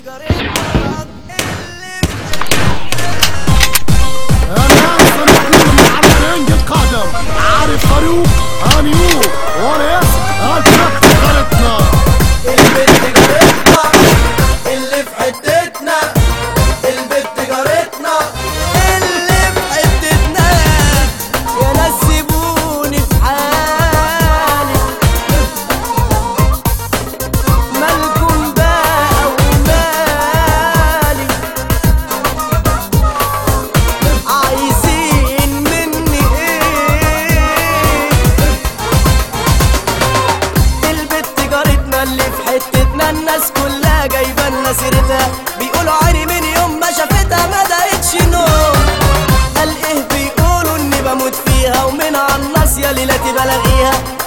عارف فاروق هانيو وناس البت جارتنا البت جارتنا اللي في حتتنا البت جارتنا اللي في حتتنا يا ناس سيبوني في حالي مالكم بقى ومالي عايزين مني ايه البت جارتنا اللي في حتتنا الناس كلها جايبه لنا سيرتها بيقولوا عيني من يوم ما شافتها ما دقتش نوم قال ايه بيقولوا اني بموت فيها ومن على الناس يا ليلتي بلاغيها